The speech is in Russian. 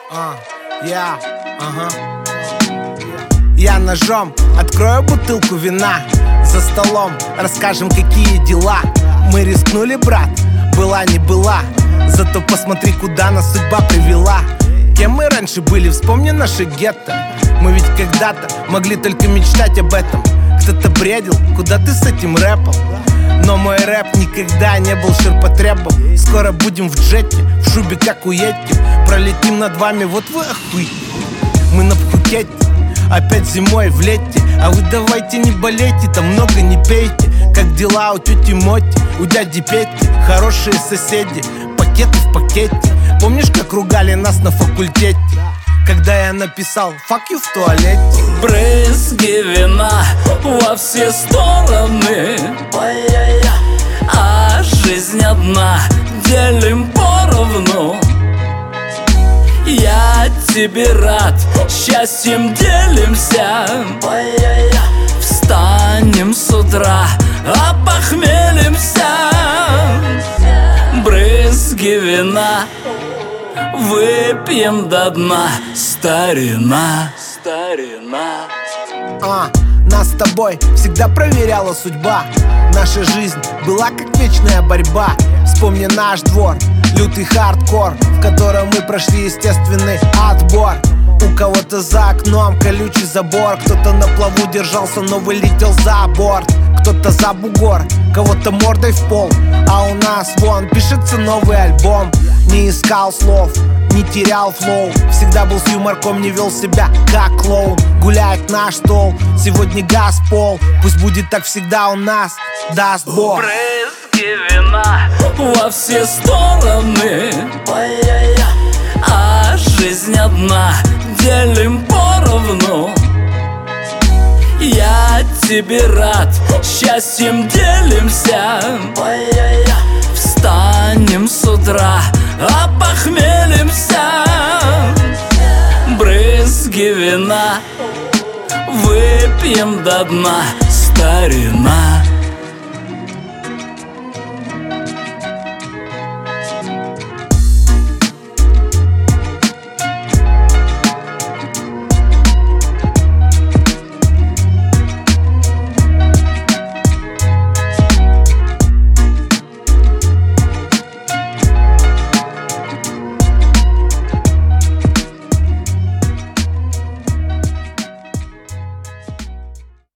Я ножом открою бутылку вина. За столом расскажем, какие дела. Мы рискнули, брат, была не была. Зато посмотри, куда нас судьба привела. Кем мы раньше были, вспомни наше гетто. Мы ведь когда-то могли только мечтать об этом. Кто-то бредил, куда ты с этим рэпом. Но мой рэп никогда не был ширпотребом. Скоро будем в джете, в шубе как у Йети. Пролетим над вами, вот вы охуете. Мы на Пхукете, опять зимой в лете. А вы давайте не болейте, там много не пейте. Как дела у тети Моти, у дяди Пети? Хорошие соседи, пакеты в пакете. Помнишь, как ругали нас на факультете, когда я написал «fuck you» в туалете? Брызги вина во все стороны, а жизнь одна, делим поровну. Я тебе рад, счастьем делимся. Встанем с утра, опохмелимся. Брызги вина выпьем до дна, старина. Нас с тобой всегда проверяла судьба. Наша жизнь была как вечная борьба. Вспомни наш двор, лютый хардкор, в котором мы прошли естественный отбор. У кого-то за окном колючий забор. Кто-то на плаву держался, но вылетел за борт. Кто-то за бугор, кого-то мордой в пол. А у нас вон пишется новый альбом. Не искал слов, не терял флоу. Всегда был с юморком, не вел себя как клоун. Гуляет наш стол, сегодня газ в пол. Пусть будет так всегда у нас, даст Бог. Брызги вина во все стороны, а жизнь одна, делим поровну. Я тебе рад, счастьем делимся. Встанем с утра, опохмелимся. Брызги вина выпьем до дна, старина.